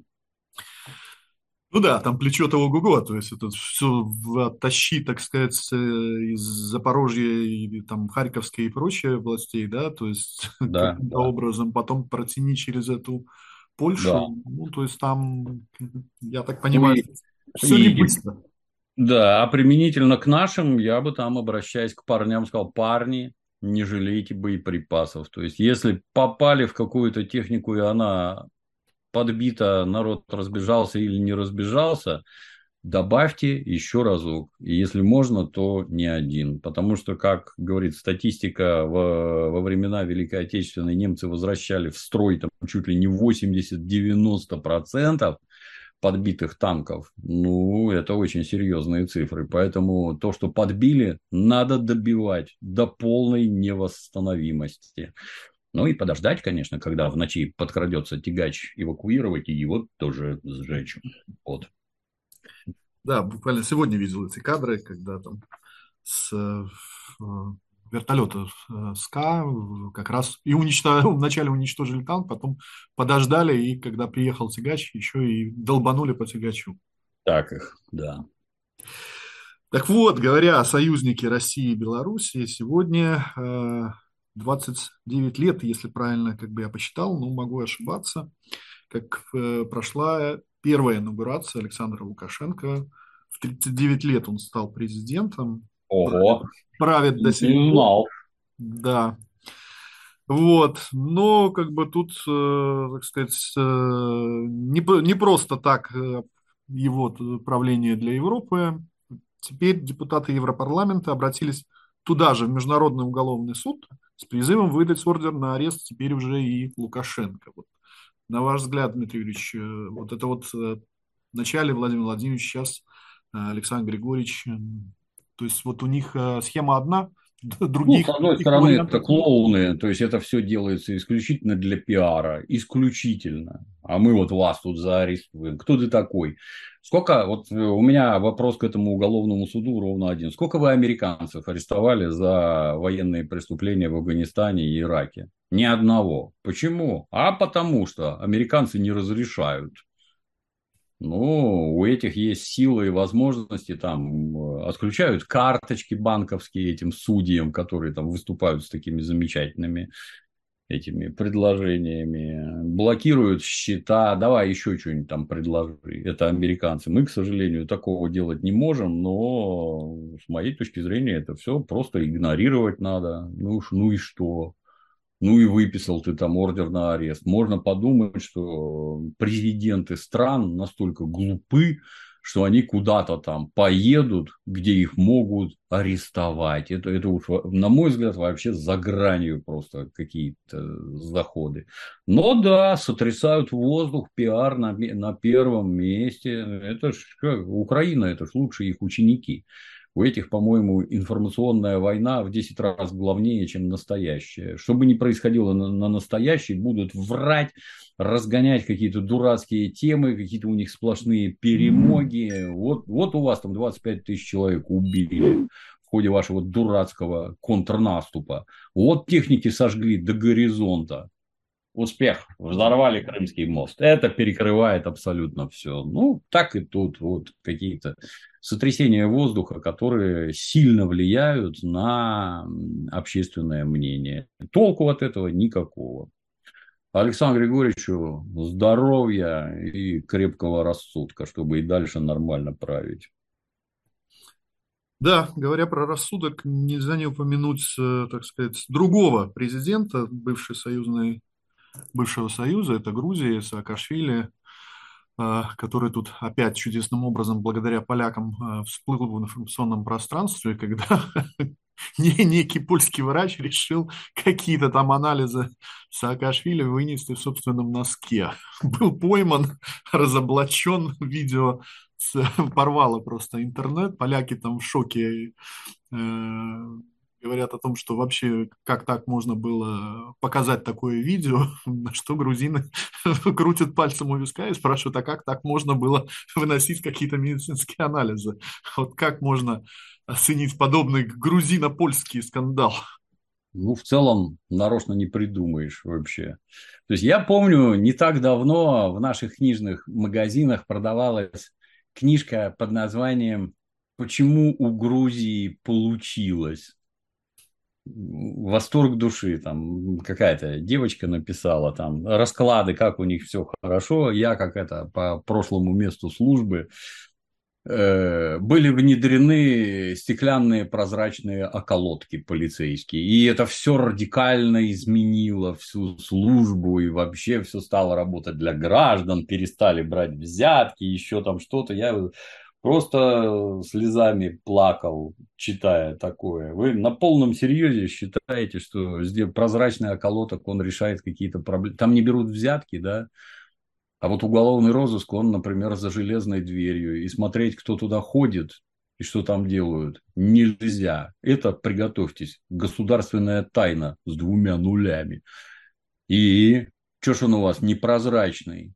Speaker 2: Ну да, там плечо-то ого-го, то есть это все оттащи, так сказать, э, из Запорожья и там Харьковской и прочие областей, да, то есть
Speaker 3: Да,
Speaker 2: каким-то
Speaker 3: да,
Speaker 2: образом потом протяни через эту
Speaker 3: да.
Speaker 2: Польшу, ну, то есть там, я так
Speaker 3: Ну
Speaker 2: понимаю,
Speaker 3: и,
Speaker 2: все не
Speaker 3: и, и
Speaker 2: быстро.
Speaker 3: да, а применительно к нашим, я бы там, обращаясь к парням, сказал, парни, не жалейте боеприпасов. То есть, если попали в какую-то технику, и она подбита, народ разбежался или не разбежался, добавьте еще разок. И если можно, то не один. Потому что, как говорит статистика, во, во времена Великой Отечественной немцы возвращали в строй там, чуть ли не восемьдесят-девяносто процентов подбитых танков. Ну, это очень серьезные цифры. Поэтому то, что подбили, надо добивать до полной невосстановимости. Ну и подождать, конечно, когда в ночи подкрадется тягач, эвакуировать и его тоже сжечь. Вот.
Speaker 2: Да, буквально сегодня видел эти кадры, когда там с э, вертолета э, СКА э, как раз и уничтожили, вначале уничтожили танк, потом подождали, и когда приехал тягач, еще и долбанули по тягачу.
Speaker 3: Так их, да.
Speaker 2: Так вот, говоря о союзнике России и Белоруссии, сегодня э, двадцать девять лет, если правильно как бы я посчитал, но могу ошибаться, как э, прошла первая инаугурация Александра Лукашенко. В тридцать девять лет он стал президентом, правит,
Speaker 3: Ого,
Speaker 2: правит до сих
Speaker 3: не
Speaker 2: пор.
Speaker 3: знал.
Speaker 2: Да, вот, но как бы тут, э, так сказать, э, не, по- не просто так э, его т- правление для Европы. Теперь депутаты Европарламента обратились туда же, в Международный уголовный суд, с призывом выдать ордер на арест теперь уже и Лукашенко. Вот. На ваш взгляд, Дмитрий Юрьевич, э, вот это вот э, вначале Владимир Владимирович, сейчас э, Александр Григорьевич, э, то есть вот у них э, схема одна,
Speaker 3: Ну, с
Speaker 2: Других,
Speaker 3: одной
Speaker 2: других
Speaker 3: стороны, это
Speaker 2: вариантов нет.
Speaker 3: клоуны, то есть это все делается исключительно для пиара, исключительно. А мы вот вас тут заарестуем. Кто ты такой? Сколько, вот э, у меня вопрос к этому уголовному суду ровно один. Сколько вы американцев арестовали за военные преступления в Афганистане и Ираке? Ни одного. Почему? А потому что американцы не разрешают. Ну, у этих есть силы и возможности, там э, отключают карточки банковские этим судьям, которые там выступают с такими замечательными этими предложениями, блокируют счета, давай еще что-нибудь там предложи. Это американцы. Мы, к сожалению, такого делать не можем, но с моей точки зрения это все просто игнорировать надо. Ну уж, ну и что? Ну и выписал ты там ордер на арест. Можно подумать, что президенты стран настолько глупы, что они куда-то там поедут, где их могут арестовать. Это, это уж, на мой взгляд, вообще за гранью просто какие-то заходы. Но да, сотрясают воздух, пиар на, на первом месте. Это ж как, Украина, это ж лучшие их ученики. У этих, по-моему, информационная война в десять раз главнее, чем настоящая. Что бы ни происходило на, на настоящей, будут врать, разгонять какие-то дурацкие темы, какие-то у них сплошные перемоги. Вот, вот у вас там двадцать пять тысяч человек убили в ходе вашего дурацкого контрнаступа. Вот техники сожгли до горизонта. Успех. Взорвали Крымский мост. Это перекрывает абсолютно все. Ну, так и тут вот какие-то сотрясения воздуха, которые сильно влияют на общественное мнение. Толку от этого никакого. Александру Григорьевичу здоровья и крепкого рассудка, чтобы и дальше нормально править.
Speaker 2: Да, говоря про рассудок, нельзя не упомянуть, э, так сказать, другого президента бывшей союзной, бывшего союза, это Грузии, Саакашвили, э, который тут опять чудесным образом, благодаря полякам, э, всплыл в информационном пространстве, когда не- некий польский врач решил какие-то там анализы Саакашвили вынести в собственном носке. Был пойман, разоблачен, видео с- порвало просто интернет, поляки там в шоке, э, говорят о том, что вообще как так можно было показать такое видео, на что грузины крутят пальцем у виска и спрашивают, а как так можно было выносить какие-то медицинские анализы? Вот как можно оценить подобный грузино-польский скандал?
Speaker 3: Ну, в целом, нарочно не придумаешь вообще. То есть, я помню, не так давно в наших книжных магазинах продавалась книжка под названием «Почему у Грузии получилось?». Восторг души. Там какая-то девочка написала там расклады, как у них все хорошо. Я, как это, по прошлому месту службы, были внедрены стеклянные прозрачные околотки полицейские. И это все радикально изменило всю службу, и вообще все стало работать для граждан, перестали брать взятки, еще там что-то. Я просто слезами плакал, читая такое. Вы на полном серьезе считаете, что здесь прозрачный околоток, он решает какие-то проблемы? Там не берут взятки, да? А вот уголовный розыск, он, например, за железной дверью. И смотреть, кто туда ходит и что там делают, нельзя. Это, приготовьтесь, государственная тайна с двумя нулями. И что ж он у вас непрозрачный?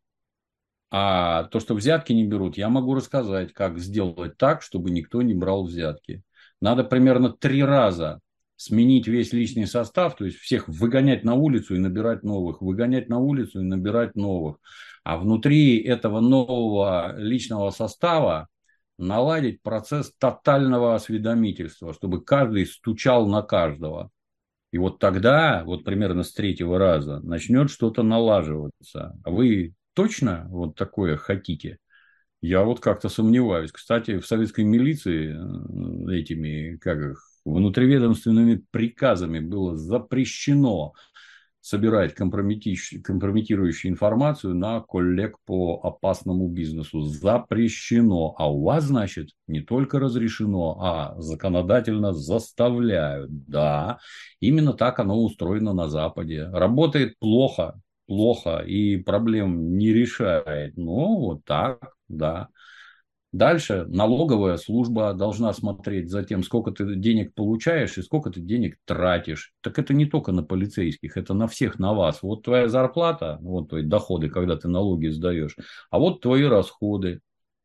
Speaker 3: А то, что взятки не берут, я могу рассказать, как сделать так, чтобы никто не брал взятки. Надо примерно три раза сменить весь личный состав, то есть всех выгонять на улицу и набирать новых, выгонять на улицу и набирать новых. А внутри этого нового личного состава наладить процесс тотального осведомительства, чтобы каждый стучал на каждого. И вот тогда, вот примерно с третьего раза, начнет что-то налаживаться. А вы точно вот такое хотите? Я вот как-то сомневаюсь. Кстати, в советской милиции э, этими, как их, внутриведомственными приказами было запрещено собирать компрометирующую, компрометирующую информацию на коллег по опасному бизнесу. Запрещено. А у вас, значит, не только разрешено, а законодательно заставляют. Да, именно так оно устроено на Западе. Работает плохо, плохо и проблем не решает. Но вот так, да. Дальше налоговая служба должна смотреть за тем, сколько ты денег получаешь и сколько ты денег тратишь. Так это не только на полицейских, это на всех, на вас. Вот твоя зарплата, вот твои доходы, когда ты налоги сдаешь, а вот твои расходы.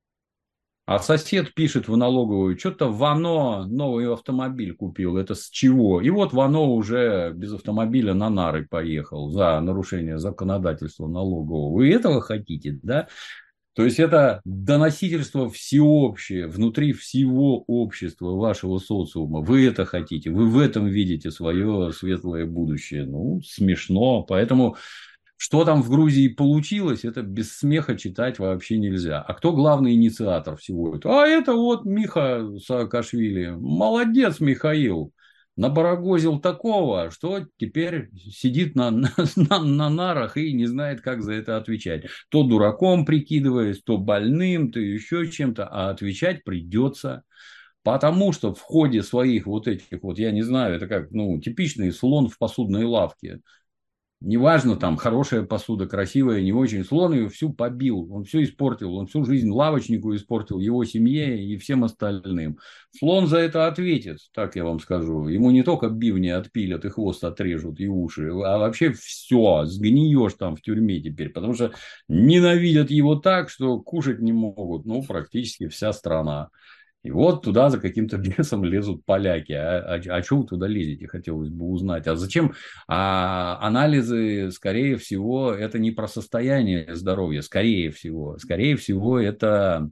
Speaker 3: А сосед пишет в налоговую, что-то Вано новый автомобиль купил, это с чего? И вот Вано уже без автомобиля на нары поехал за нарушение законодательства налогового. Вы этого хотите, да? То есть это доносительство всеобщее, внутри всего общества, вашего социума. Вы это хотите, вы в этом видите свое светлое будущее. Ну, смешно. Поэтому, что там в Грузии получилось, это без смеха читать вообще нельзя. А кто главный инициатор всего этого? А это вот Миха Саакашвили. Молодец, Михаил. Набарагозил такого, что теперь сидит на, на, на нарах и не знает, как за это отвечать. То дураком прикидываясь, то больным, то еще чем-то, а отвечать придется. Потому что в ходе своих вот этих вот, я не знаю, это как, ну, типичный слон в посудной лавке. Неважно, там, хорошая посуда, красивая, не очень. Слон ее всю побил, он все испортил, он всю жизнь лавочнику испортил, его семье и всем остальным. Слон за это ответит, так я вам скажу. Ему не только бивни отпилят и хвост отрежут, и уши, а вообще все, сгниешь там в тюрьме теперь, потому что ненавидят его так, что кушать не могут, ну, практически вся страна. И вот туда за каким-то бесом лезут поляки. А, а, а что вы туда лезете, хотелось бы узнать. А зачем? А анализы, скорее всего, это не про состояние здоровья. Скорее всего. Скорее всего, это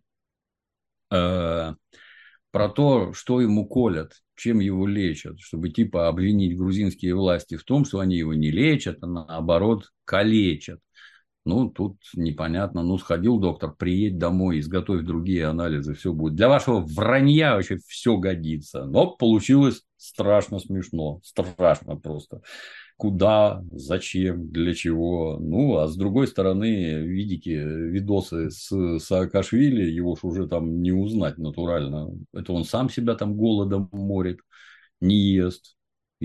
Speaker 3: э, про то, что ему колят, чем его лечат. Чтобы типа обвинить грузинские власти в том, что они его не лечат, а наоборот калечат. Ну, тут непонятно. Ну, сходил доктор, приедь домой, изготовь другие анализы, все будет. Для вашего вранья вообще все годится. Но получилось страшно смешно. Страшно просто. Куда, зачем, для чего. Ну, а с другой стороны, видите, видосы с Саакашвили, его ж уже там не узнать натурально. Это он сам себя там голодом морит, не ест.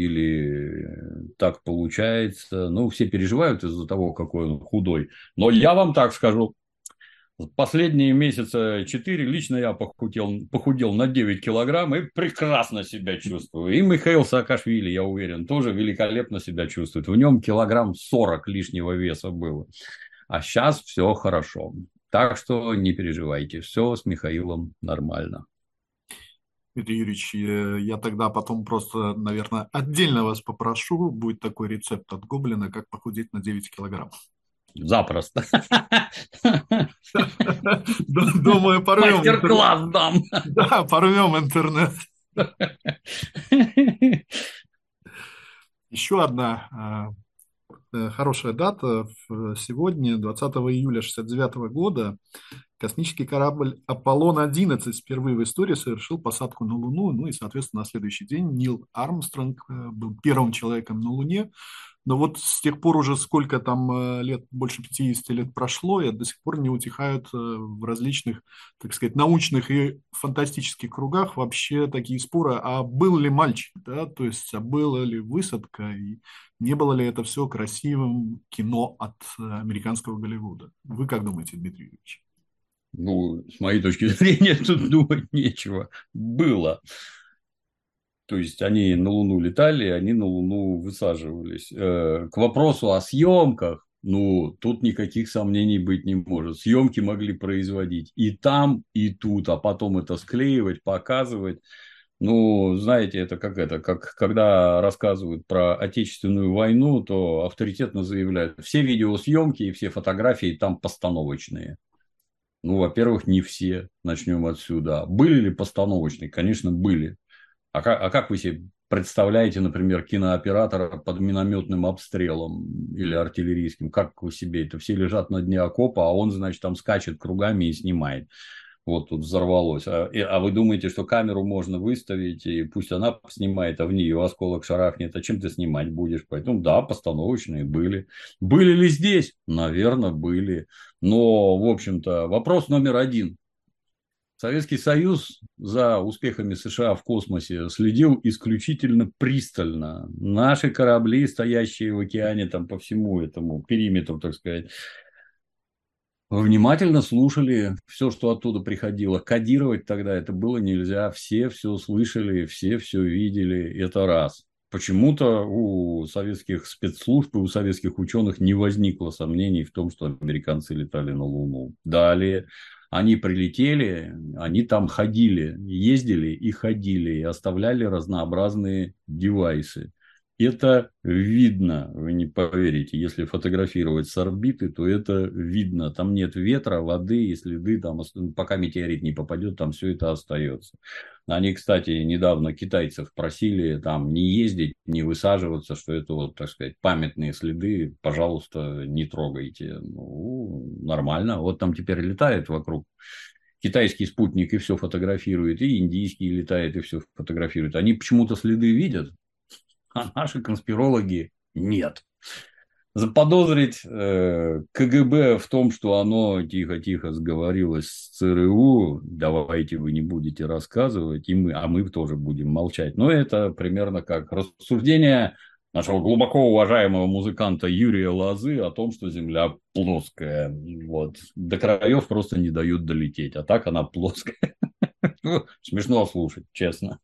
Speaker 3: Или так получается. Ну, все переживают из-за того, какой он худой. Но я вам так скажу. Последние месяца четыре лично я похудел, похудел на девять килограмм и прекрасно себя чувствую. И Михаил Саакашвили, я уверен, тоже великолепно себя чувствует. В нем килограмм сорок лишнего веса было. А сейчас все хорошо. Так что не переживайте. Все с Михаилом нормально.
Speaker 2: Дмитрий Юрьевич, э, я тогда потом просто, наверное, отдельно вас попрошу. Будет такой рецепт от Гоблина, как похудеть на девять килограмм.
Speaker 3: Запросто.
Speaker 2: Думаю, порвем.
Speaker 3: Мастер-класс дам.
Speaker 2: Да, порвем интернет. Еще одна хорошая дата. Сегодня, двадцатого июля шестьдесят девятого года, космический корабль Аполлон одиннадцать впервые в истории совершил посадку на Луну. Ну и, соответственно, на следующий день Нил Армстронг был первым человеком на Луне. Но вот с тех пор уже сколько там лет, больше пятидесяти лет прошло, и до сих пор не утихают в различных, так сказать, научных и фантастических кругах вообще такие споры, а был ли мальчик, да, то есть, а была ли высадка, и не было ли это все красивым кино от американского Голливуда. Вы как думаете, Дмитрий Юрьевич?
Speaker 3: Ну, с моей точки зрения, тут думать нечего. Было. То есть, они на Луну летали, они на Луну высаживались. К вопросу о съемках, ну, тут никаких сомнений быть не может. Съемки могли производить и там, и тут, а потом это склеивать, показывать. Ну, знаете, это как это, как когда рассказывают про Отечественную войну, то авторитетно заявляют, все видеосъемки и все фотографии там постановочные. Ну, во-первых, не все. Начнем отсюда. Были ли постановочные? Конечно, были. А как, а как вы себе представляете, например, кинооператора под минометным обстрелом или артиллерийским? Как вы себе это? Все лежат на дне окопа, а он, значит, там скачет кругами и снимает. Вот тут взорвалось. А, и, а вы думаете, что камеру можно выставить, и пусть она снимает, а в нее осколок шарахнет, а чем ты снимать будешь? Поэтому, да, постановочные были. Были ли здесь? Наверное, были. Но, в общем-то, вопрос номер один. Советский Союз за успехами США в космосе следил исключительно пристально. Наши корабли, стоящие в океане там, по всему этому периметру, так сказать, Внимательно слушали все, что оттуда приходило. Кодировать тогда это было нельзя. Все все слышали, все все видели. Это раз. Почему-то у советских спецслужб и у советских ученых не возникло сомнений в том, что американцы летали на Луну. Далее они прилетели, они там ходили, ездили и ходили, и оставляли разнообразные девайсы. Это видно, вы не поверите, если фотографировать с орбиты, то это видно. Там нет ветра, воды и следы, там, пока метеорит не попадет, там все это остается. Они, кстати, недавно китайцев просили там не ездить, не высаживаться, что это вот, так сказать, памятные следы, пожалуйста, не трогайте. Ну, нормально. Вот там теперь летает вокруг китайский спутник и все фотографирует, и индийский летает и все фотографирует. Они почему-то следы видят, а наши конспирологи нет. Заподозрить э, КГБ в том, что оно тихо-тихо сговорилось с ЦРУ, давайте вы не будете рассказывать, и мы, а мы тоже будем молчать. Но это примерно как рассуждение нашего глубоко уважаемого музыканта Юрия Лозы о том, что Земля плоская. Вот. До краев просто не дают долететь, а так она плоская. Смешно слушать, честно.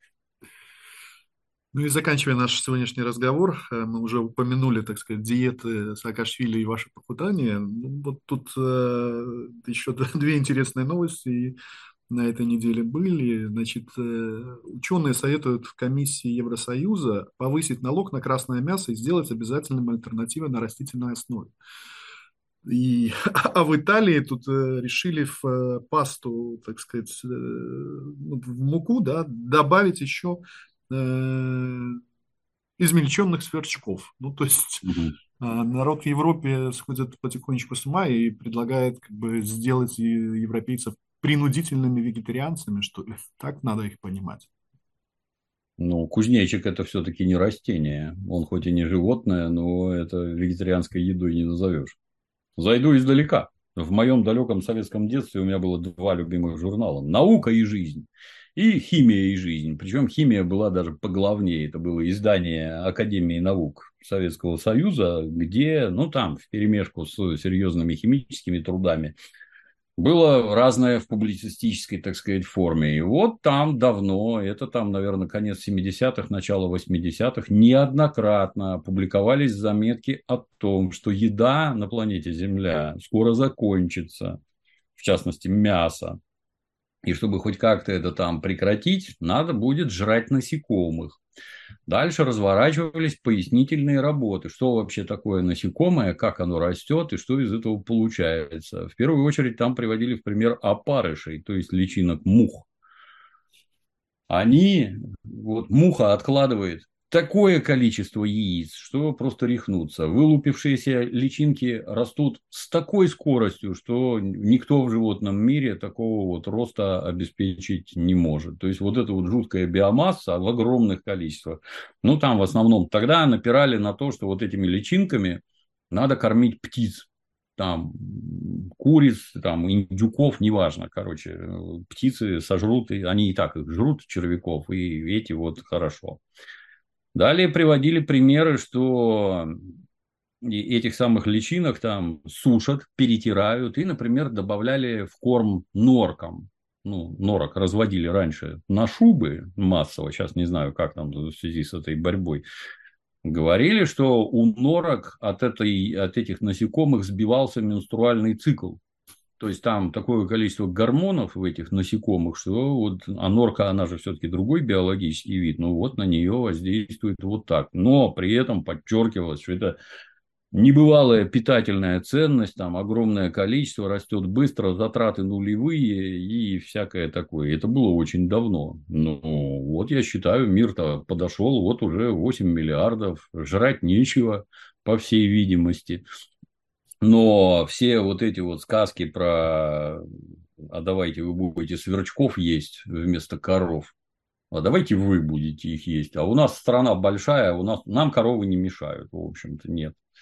Speaker 2: Ну и заканчивая наш сегодняшний разговор, э, мы уже упомянули, так сказать, диеты Саакашвили и ваши похудания. Ну, вот тут э, еще две интересные новости на этой неделе были. Значит, э, ученые советуют в комиссии Евросоюза повысить налог на красное мясо и сделать обязательным альтернативой на растительной основе. И, а в Италии тут э, решили в э, пасту, так сказать, э, ну, в муку, да, добавить еще э, измельченных сверчков. Ну, то есть
Speaker 3: Мгм.
Speaker 2: э, народ в Европе сходит потихонечку с ума и предлагает как бы сделать и европейцев принудительными вегетарианцами, что ли. Так надо их понимать.
Speaker 3: Ну, кузнечик это все-таки не растение. Он хоть и не животное, но это вегетарианской едой не назовешь. Зайду издалека. В моем далеком советском детстве у меня было два любимых журнала: «Наука и жизнь» и «Химия и жизнь». Причем химия была даже поглавнее. Это было издание Академии наук Советского Союза, где, ну, там, вперемешку с серьезными химическими трудами, было разное в публицистической, так сказать, форме. И вот там давно, это там, наверное, конец семидесятых, начало восьмидесятых, неоднократно публиковались заметки о том, что еда на планете Земля скоро закончится, в частности, мясо. И чтобы хоть как-то это там прекратить, надо будет жрать насекомых. Дальше разворачивались пояснительные работы, что вообще такое насекомое, как оно растет и что из этого получается. В первую очередь там приводили в пример опарышей, то есть личинок мух. Они, вот муха откладывает такое количество яиц, что просто рехнуться. Вылупившиеся личинки растут с такой скоростью, что никто в животном мире такого вот роста обеспечить не может. То есть вот эта вот жуткая биомасса в огромных количествах. Ну, там в основном тогда напирали на то, что вот этими личинками надо кормить птиц. Там куриц, там индюков, неважно, короче, птицы сожрут, и они и так их жрут, червяков, и эти вот хорошо. Далее приводили примеры, что этих самых личинок там сушат, перетирают и, например, добавляли в корм норкам. Ну, норок разводили раньше на шубы массово, сейчас не знаю, как там в связи с этой борьбой. Говорили, что у норок от, этой, от этих насекомых сбивался менструальный цикл. То есть там такое количество гормонов в этих насекомых, что вот, а норка, она же все-таки другой биологический вид, ну вот на нее воздействует вот так. Но при этом подчеркивалось, что это небывалая питательная ценность, там огромное количество, растет быстро, затраты нулевые и всякое такое. Это было очень давно. Ну, вот я считаю, мир-то подошел, вот уже восемь миллиардов, жрать нечего, по всей видимости. Но все вот эти вот сказки про «а давайте вы будете сверчков есть вместо коров», а давайте вы будете их есть. А у нас страна большая, у нас, нам коровы не мешают, в общем-то, нет.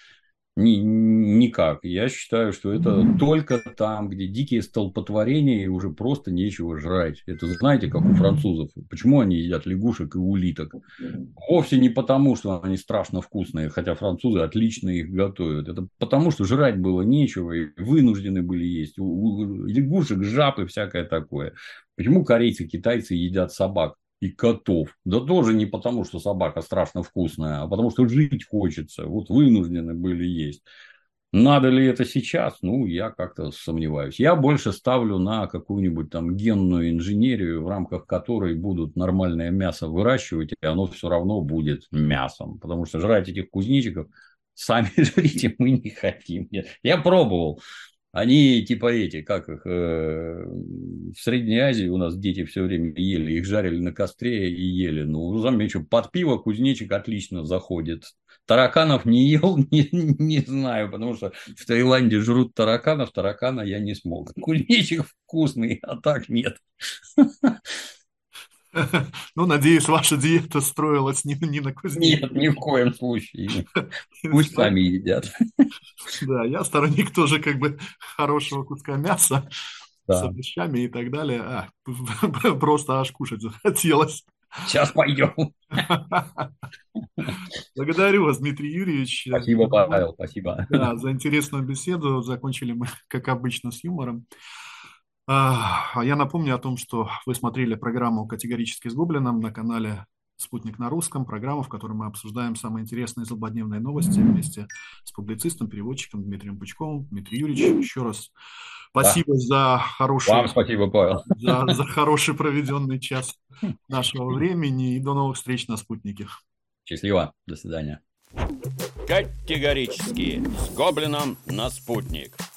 Speaker 3: Ни, никак. Я считаю, что это только там, где дикие столпотворения и уже просто нечего жрать. Это знаете, как у французов. Почему они едят лягушек и улиток? Вовсе не потому, что они страшно вкусные, хотя французы отлично их готовят. Это потому, что жрать было нечего и вынуждены были есть. У, у лягушек, жаб и всякое такое. Почему корейцы, китайцы едят собак и котов? Да тоже не потому, что собака страшно вкусная, а потому, что жить хочется. Вот вынуждены были есть. Надо ли это сейчас? Ну, я как-то сомневаюсь. Я больше ставлю на какую-нибудь там генную инженерию, в рамках которой будут нормальное мясо выращивать, и оно все равно будет мясом. Потому что жрать этих кузнечиков сами жрите мы не хотим. Я пробовал. Они типа эти, как их, э, в Средней Азии у нас дети все время ели, их жарили на костре и ели. Ну, замечу, под пиво кузнечик отлично заходит. Тараканов не ел, не, не знаю, потому что в Таиланде жрут тараканов, таракана я не смог. Кузнечик вкусный, а так нет.
Speaker 2: Ну, надеюсь, ваша диета строилась не, не на кузнечике.
Speaker 3: Нет, ни в коем случае. Пусть сами едят.
Speaker 2: Да, я сторонник тоже как бы хорошего куска мяса с
Speaker 3: Да.
Speaker 2: овощами и так далее. А, просто аж кушать захотелось.
Speaker 3: Сейчас пойдем.
Speaker 2: Благодарю вас, Дмитрий Юрьевич.
Speaker 3: Спасибо, Павел, спасибо.
Speaker 2: Да, за интересную беседу. Закончили мы, как обычно, с юмором. А я напомню о том, что вы смотрели программу «Категорически с Гоблином» на канале «Спутник на русском», программу, в которой мы обсуждаем самые интересные злободневные новости вместе с публицистом, переводчиком Дмитрием Пучковым. Дмитрий Юрьевич, еще раз спасибо да. за хороший,
Speaker 3: Вам спасибо, Павел.
Speaker 2: За, за хороший проведенный час нашего времени и до новых встреч на «Спутнике».
Speaker 3: Счастливо, до свидания.
Speaker 1: Категорически с Гоблином на «Спутник».